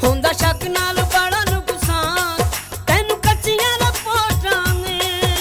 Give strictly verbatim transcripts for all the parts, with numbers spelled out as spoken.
ਹੁੰਦਾ ਸ਼ੱਕ ਨਾਲ ਬੜਾ ਨੁਕਸਾਨ ਤੈਨੂੰ ਕੱਚੀਆਂ ਰਿਪੋਰਟਾਂ ਨੇ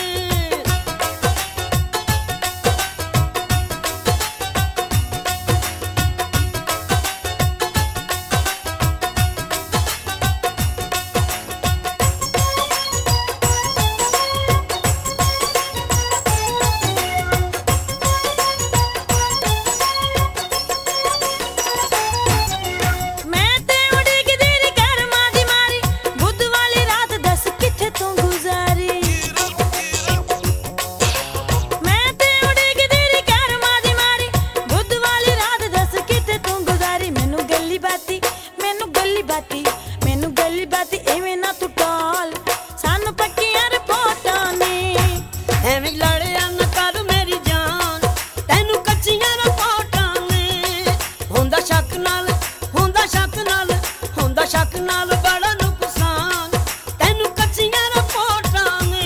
ਮੈਨੂੰ ਗੱਲੀ ਬਾਤੀ ਐਵੇਂ ਨਾ ਤੂੰ ਟਾਲ ਸਾਨੂੰ ਪੱਕੀਆਂ ਰਿਪੋਰਟਾਂ ਨੇ ਐਵੇਂ ਲੜਿਆ ਨਾ ਕਰ ਮੇਰੀ ਜਾਨ ਤੈਨੂੰ ਕੱਚੀਆਂ ਰਿਪੋਰਟਾਂ ਨੇ ਹੁੰਦਾ ਸ਼ੱਕ ਨਾਲ ਹੁੰਦਾ ਸ਼ੱਕ ਨਾਲ ਹੁੰਦਾ ਸ਼ੱਕ ਨਾਲ ਬੜਾ ਨੁਕਸਾਨ ਤੈਨੂੰ ਕੱਚੀਆਂ ਰਿਪੋਰਟਾਂ ਨੇ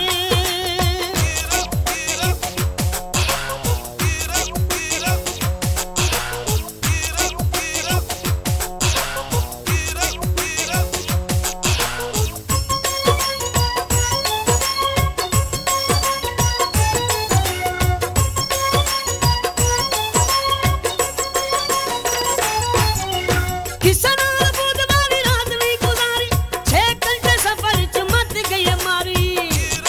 ਕਿਸੇ ਨਾਲ ਬੁੱਧਵਾਰੀ ਰਾਤ ਨਹੀਂ ਗੁਜ਼ਾਰੀ ਛੇ ਘੰਟੇ ਸਫ਼ਰ ਚ ਮੱਤ ਗਈ ਮਾਰੀ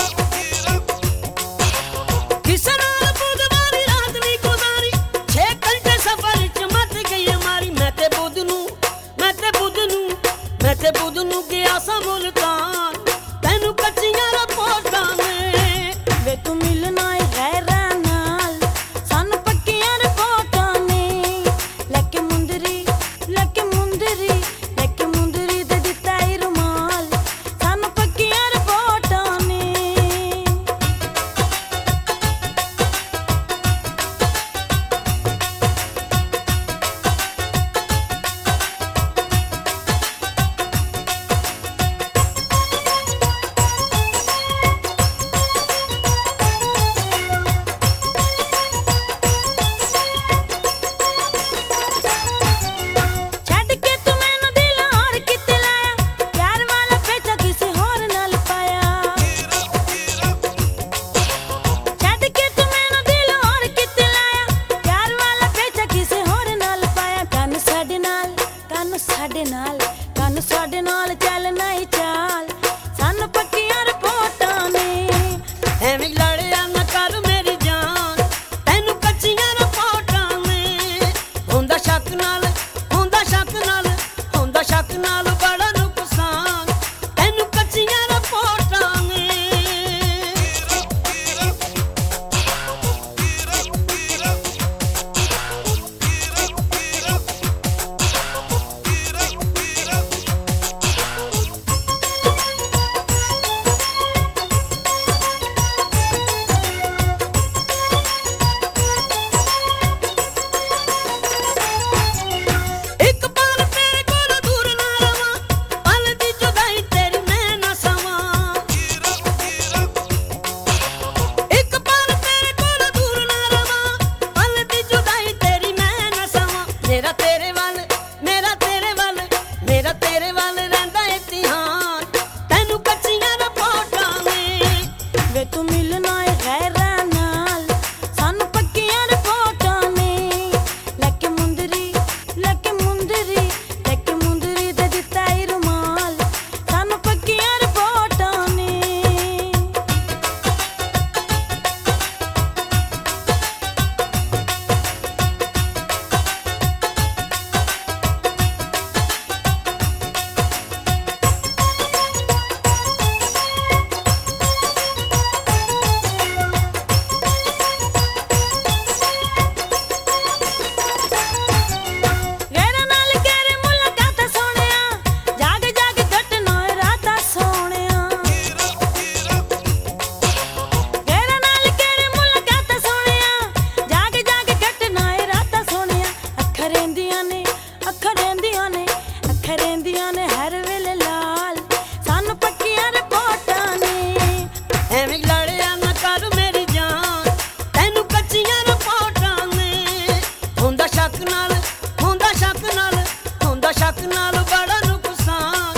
ਕਿਸੇ ਨਾਲ ਬੁੱਧਵਾਰੀ ਰਾਤ ਨਹੀਂ ਗੁਜ਼ਾਰੀ ਛੇ ਘੰਟੇ ਸਫ਼ਰ ਚ ਮੱਤ ਗਈ ਮਾਰੀ ਮੈਂ ਤੇ ਬੁੱਧ ਨੂੰ ਮੈਂ ਤੇ ਬੁੱਧ ਨੂੰ ਮੈਂ ਤੇ ਬੁੱਧ ਨੂੰ ਗਿਆ ਸਾਂ ਮੁਲਤਾਨ ਤੈਨੂੰ ਕੱਚੀਆਂ ਰਿਪੋਰਟਾਂ ਨੇ ਵੇ ਤੂੰ ਮਿਲਣਾ ਏ ਗੈਰਾਂ ਨਾਲ ਸਾਨੂੰ ਪੱਕੀਆਂ ਰਿਪੋਰਟਾਂ ਨੇ ਲੈ ਕੇ ਮੁੰਦਰੀ ਲੈ ਕੇ ਮੁੰਦਰੀ ਲੈ ਕੇ ਮੁੰਦਰੀ ਦੇ ਦਿੱਤਾ ਈ ਰੁਮਾਲ ਸਾਨੂੰ ਪੱਕੀਆਂ ਰਿਪੋਰਟਾਂ ਨੇ ਸਾਡੇ ਨਾਲ ਕੰਨ ਸਾਡੇ ਨਾਲ ਚੱਲਣਾ ਈ ਚਾਲ ਸਾਨੂੰ ਪੱਕੀਆਂ ਰਿਪੋਰਟਾਂ ਨੇ ਐਵੇਂ ਲੜਿਆ ਨਾ ਕਰ ਮੇਰੀ ਜਾਨ ਤੈਨੂੰ ਕੱਚੀਆਂ ਰਿਪੋਰਟਾਂ ਨੇ ਹੁੰਦਾ ਸ਼ੱਕ ਨਾਲ ਹੁੰਦਾ ਸ਼ੱਕ ਨਾਲ ਹੁੰਦਾ ਸ਼ੱਕ ਨਾਲ ਬੜਾ ਨੁਕਸਾਨ ਤੈਨੂੰ ਕੱਚੀਆਂ ਰਿਪੋਰਟਾਂ ਨੇ ਮੇਰਾ ਤੇਰੇ ਵੱਲ ਮੇਰਾ ਤੇਰੇ ਵੱਲ ਮੇਰਾ ਤੇਰੇ ਵੱਲ ਰਹਿੰਦਾ ਏ ਧਿਆਨ ਤੈਨੂੰ ਕੱਚੀਆਂ ਰਿਪੋਰਟਾਂ ਨੇ ਵੇ ਤੂੰ ਮਿਲਣਾ ਏ ਗੈਰਾਂ ਨਾਲ ਸਾਨੂੰ ਪੱਕੀਆਂ ਰਿਪੋਰਟਾਂ ਨੇ ਲੈ ਕੇ ਮੁੰਦਰੀ ਲੈ ਕੇ ਮੁੰਦਰੀ ਲੈ ਕੇ ਮੁੰਦਰੀ ਦੇ ਦਿੱਤਾ ਈ ਰੁਮਾਲ ਸਾਨੂੰ ਪੱਕੀਆਂ ਰਿਪੋਰਟਾਂ ਨੇ ਰਹਿੰਦੀਆਂ ਨੇ ਹਰ ਵੇਲੇ ਲਾਲ ਸਾਨੂੰ ਪੱਕੀਆਂ ਰਿਪੋਰਟਾਂ ਨੇ ਐਵੇਂ ਲੜਿਆ ਨਾ ਕਰ ਮੇਰੀ ਜਾਨ ਤੈਨੂੰ ਕੱਚੀਆਂ ਰਿਪੋਰਟਾਂ ਨੇ ਹੁੰਦਾ ਸ਼ੱਕ ਨਾਲ ਹੁੰਦਾ ਸ਼ੱਕ ਨਾਲ ਹੁੰਦਾ ਸ਼ੱਕ ਨਾਲ ਬੜਾ ਨੁਕਸਾਨ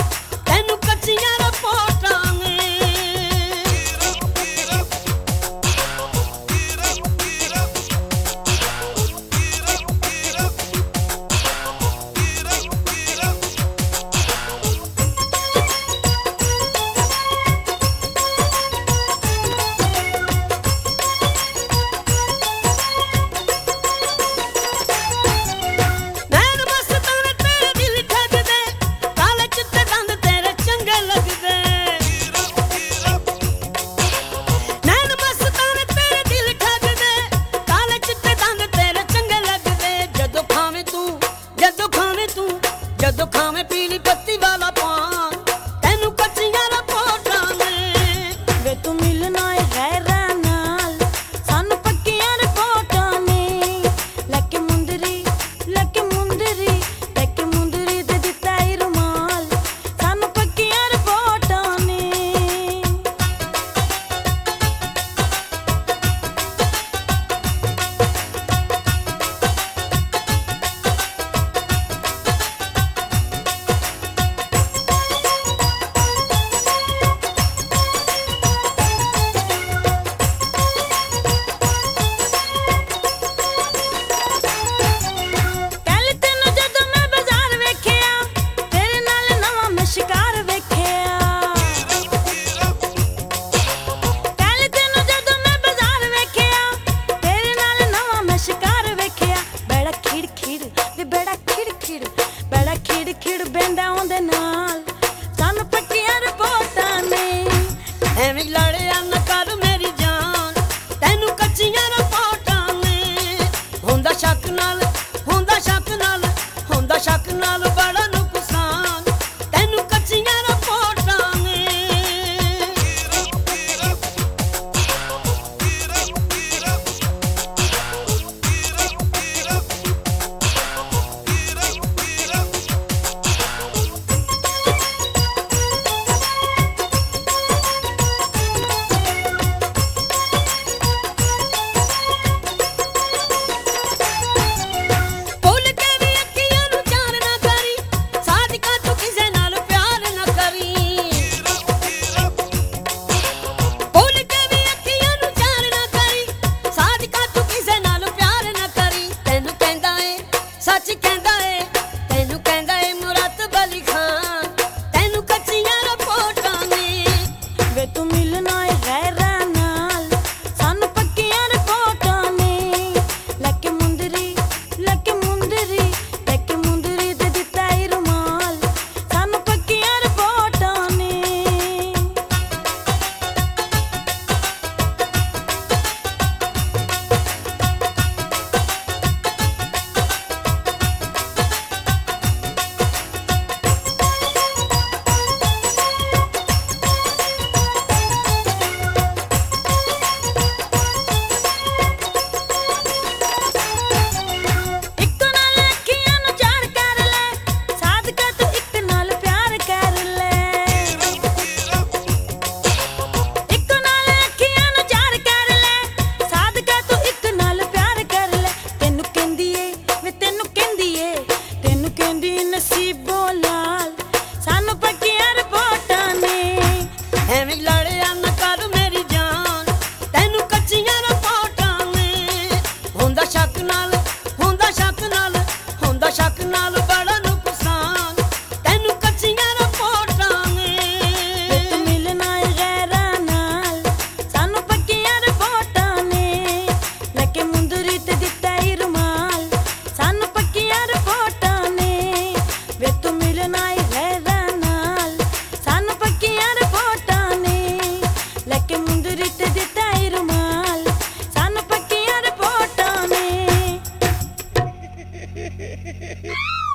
है